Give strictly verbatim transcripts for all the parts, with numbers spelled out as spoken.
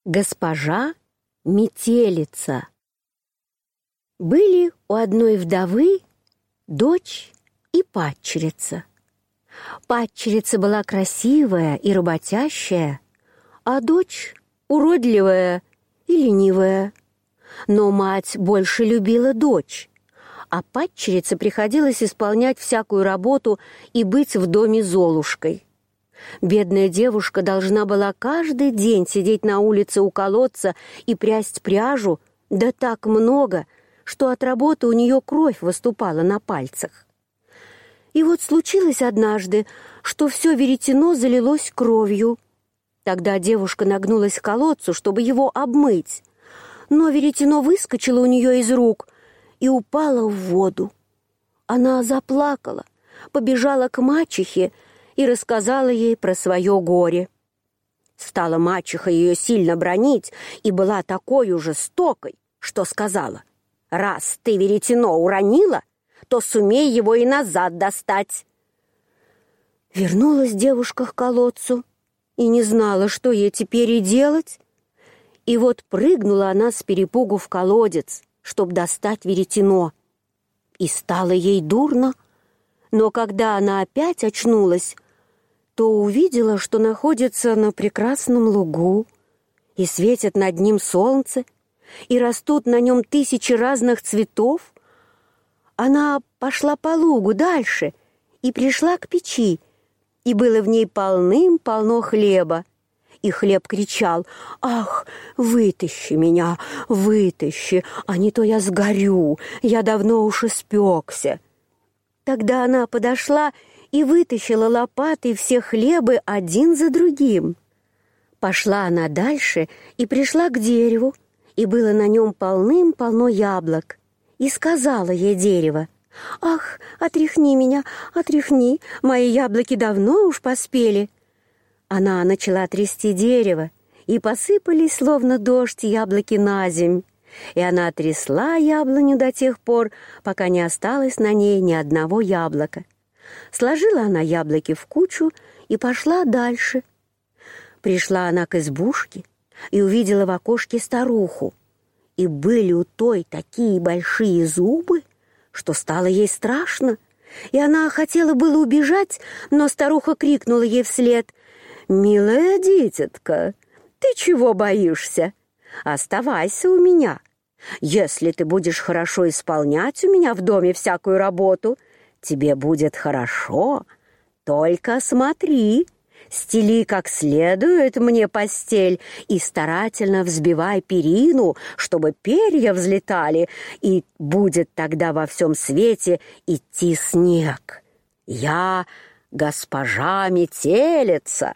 Госпожа Метелица. Были у одной вдовы дочь и падчерица. Падчерица была красивая и работящая, а дочь уродливая и ленивая. Но мать больше любила дочь, а падчерице приходилось исполнять всякую работу и быть в доме золушкой. Бедная девушка должна была каждый день сидеть на улице у колодца и прясть пряжу, да так много, что от работы у нее кровь выступала на пальцах. И вот случилось однажды, что все веретено залилось кровью. Тогда девушка нагнулась к колодцу, чтобы его обмыть, но веретено выскочило у нее из рук и упало в воду. Она заплакала, побежала к мачехе и рассказала ей про свое горе. Стала мачеха ее сильно бранить и была такой жестокой, что сказала: «Раз ты веретено уронила, то сумей его и назад достать». Вернулась девушка к колодцу и не знала, что ей теперь и делать. И вот прыгнула она с перепугу в колодец, чтоб достать веретено. И стало ей дурно, но когда она опять очнулась, то увидела, что находится на прекрасном лугу, и светит над ним солнце, и растут на нем тысячи разных цветов. Она пошла по лугу дальше и пришла к печи, и было в ней полным-полно хлеба. И хлеб кричал: «Ах, вытащи меня, вытащи, а не то я сгорю, я давно уж испекся». Тогда она подошла и вытащила лопатой все хлебы один за другим. Пошла она дальше и пришла к дереву, и было на нем полным-полно яблок. И сказала ей дерево: «Ах, отряхни меня, отряхни, мои яблоки давно уж поспели». Она начала трясти дерево, и посыпались, словно дождь, яблоки на земь. И она трясла яблоню до тех пор, пока не осталось на ней ни одного яблока. Сложила она яблоки в кучу и пошла дальше. Пришла она к избушке и увидела в окошке старуху. И были у той такие большие зубы, что стало ей страшно. И она хотела было убежать, но старуха крикнула ей вслед: «Милая дитятка, ты чего боишься? Оставайся у меня. Если ты будешь хорошо исполнять у меня в доме всякую работу, тебе будет хорошо. Только смотри, стели как следует мне постель и старательно взбивай перину, чтобы перья взлетали, и будет тогда во всем свете идти снег. Я госпожа Метелица».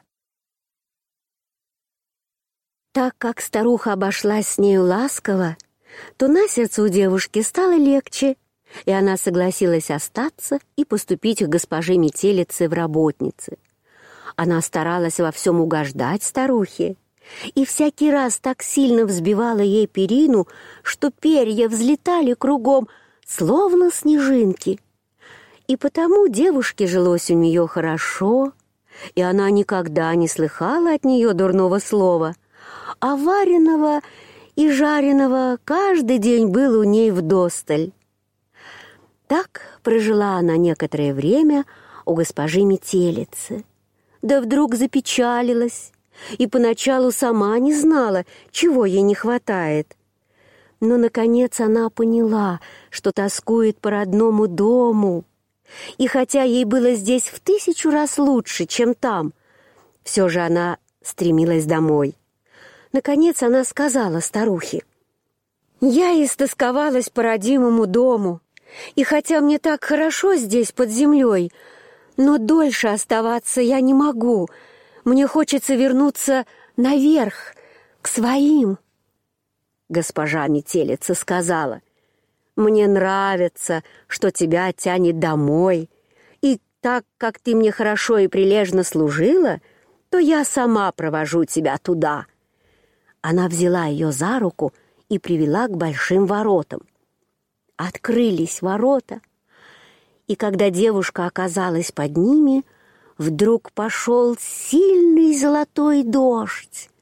Так как старуха обошлась с нею ласково, то на сердце у девушки стало легче, и она согласилась остаться и поступить к госпоже Метелице в работницы. Она старалась во всем угождать старухе, и всякий раз так сильно взбивала ей перину, что перья взлетали кругом, словно снежинки. И потому девушке жилось у нее хорошо, и она никогда не слыхала от нее дурного слова, а вареного и жареного каждый день был у ней вдосталь. Так прожила она некоторое время у госпожи Метелицы. Да вдруг запечалилась, и поначалу сама не знала, чего ей не хватает. Но, наконец, она поняла, что тоскует по родному дому. И хотя ей было здесь в тысячу раз лучше, чем там, все же она стремилась домой. Наконец она сказала старухе: «Я истосковалась по родимому дому, и хотя мне так хорошо здесь под землей, но дольше оставаться я не могу. Мне хочется вернуться наверх, к своим». Госпожа Метелица сказала: «Мне нравится, что тебя тянет домой, и так как ты мне хорошо и прилежно служила, то я сама провожу тебя туда». Она взяла ее за руку и привела к большим воротам. Открылись ворота, и когда девушка оказалась под ними, вдруг пошел сильный золотой дождь,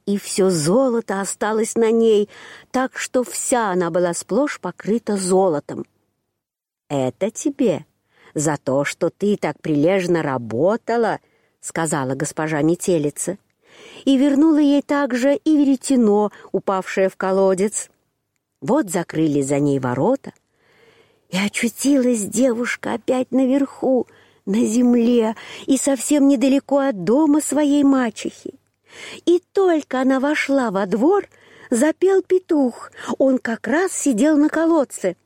и все золото осталось на ней, так что вся она была сплошь покрыта золотом. «Это тебе за то, что ты так прилежно работала», — сказала госпожа Метелица, и вернула ей также и веретено, упавшее в колодец. Вот закрыли за ней ворота, и очутилась девушка опять наверху, на земле и совсем недалеко от дома своей мачехи. И только она вошла во двор, запел петух. Он как раз сидел на колодце.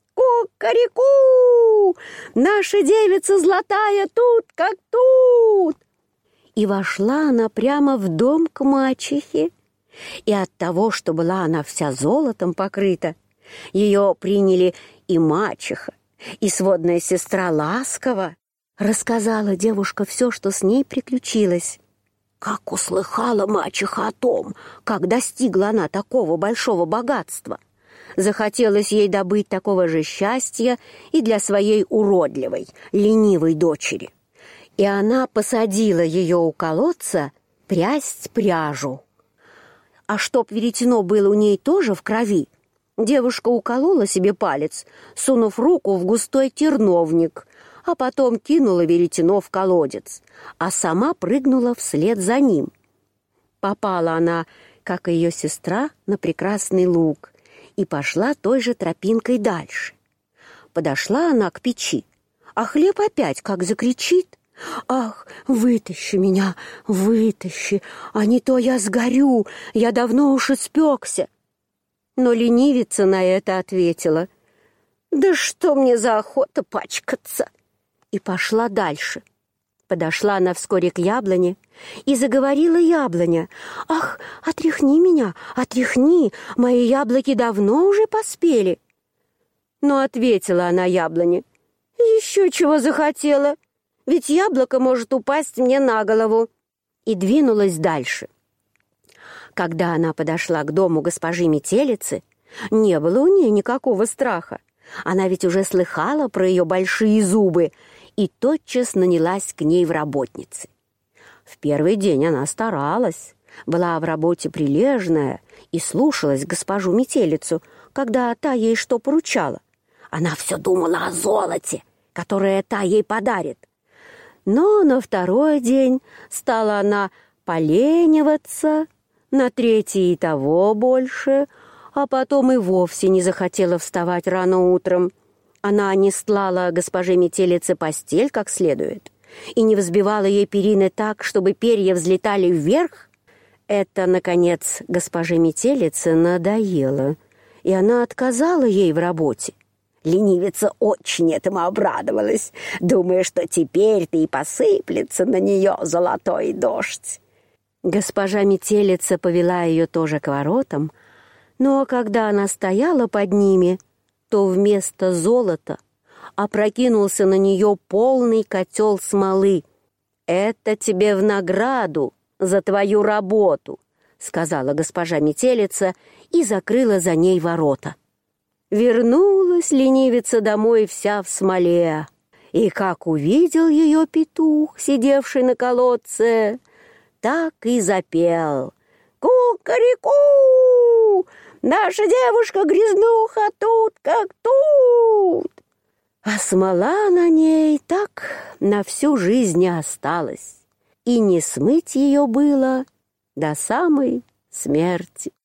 «Ку-ка-ре-ку! Наша девица золотая тут, как тут!» И вошла она прямо в дом к мачехе. И от того, что была она вся золотом покрыта, ее приняли и мачеха, и сводная сестра Ласкова. Рассказала девушка все, что с ней приключилось. Как услыхала мачеха о том, как достигла она такого большого богатства. Захотелось ей добыть такого же счастья и для своей уродливой, ленивой дочери. И она посадила ее у колодца прясть пряжу. А чтоб веретено было у ней тоже в крови, девушка уколола себе палец, сунув руку в густой терновник, а потом кинула веретено в колодец, а сама прыгнула вслед за ним. Попала она, как и ее сестра, на прекрасный луг и пошла той же тропинкой дальше. Подошла она к печи, а хлеб опять как закричит: «Ах, вытащи меня, вытащи, а не то я сгорю, я давно уж испекся». Но ленивица на это ответила: «Да что мне за охота пачкаться?» И пошла дальше. Подошла она вскоре к яблоне, и заговорила яблоня: «Ах, отряхни меня, отряхни, мои яблоки давно уже поспели». Но ответила она яблоне: «Еще чего захотела, ведь яблоко может упасть мне на голову». И двинулась дальше. Когда она подошла к дому госпожи Метелицы, не было у нее никакого страха. Она ведь уже слыхала про ее большие зубы и тотчас нанялась к ней в работницы. В первый день она старалась, была в работе прилежная и слушалась госпожу Метелицу, когда та ей что поручала. Она все думала о золоте, которое та ей подарит. Но на второй день стала она полениваться, на третий и того больше, а потом и вовсе не захотела вставать рано утром. Она не стлала госпоже Метелице постель как следует и не взбивала ей перины так, чтобы перья взлетали вверх. Это, наконец, госпоже Метелице надоело, и она отказала ей в работе. Ленивица очень этому обрадовалась, думая, что теперь-то и посыплется на нее золотой дождь. Госпожа Метелица повела ее тоже к воротам, но когда она стояла под ними, то вместо золота опрокинулся на нее полный котел смолы. «Это тебе в награду за твою работу», — сказала госпожа Метелица и закрыла за ней ворота. Вернулась ленивица домой вся в смоле, и как увидел ее петух, сидевший на колодце, так и запел: «Ку-ка-ре-ку! Наша девушка-грязнуха тут как тут!» А смола на ней так на всю жизнь и осталась, и не смыть ее было до самой смерти.